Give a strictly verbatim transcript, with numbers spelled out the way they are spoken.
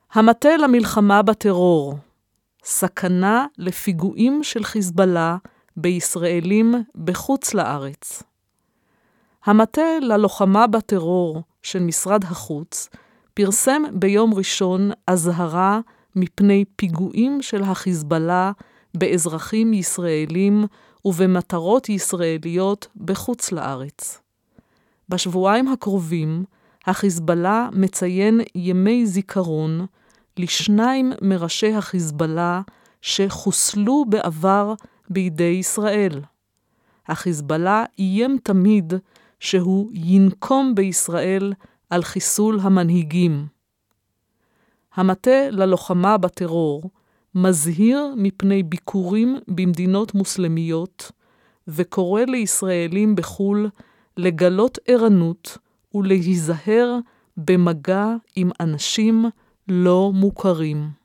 המטה למלחמה בטרור, סכנה לפיגועים של חיזבאללה בישראלים בחוץ לארץ. המטה ללוחמה בטרור של משרד החוץ פרסם ביום ראשון אזהרה מפני פיגועים של החיזבאללה באזרחים ישראלים ובמטרות ישראליות בחוץ לארץ. בשבועיים הקרובים החיזבאללה מציין ימי זיכרון לשניים מראשי החיזבאללה שחוסלו בעבר בידי ישראל. החיזבאללה איים תמיד שהוא ינקום בישראל על חיסול המנהיגים. המטה ללוחמה בטרור מזהיר מפני ביקורים במדינות מוסלמיות וקורא לישראלים בחו"ל לגלות ערנות ולהיזהר במגע עם אנשים לא מוכרים.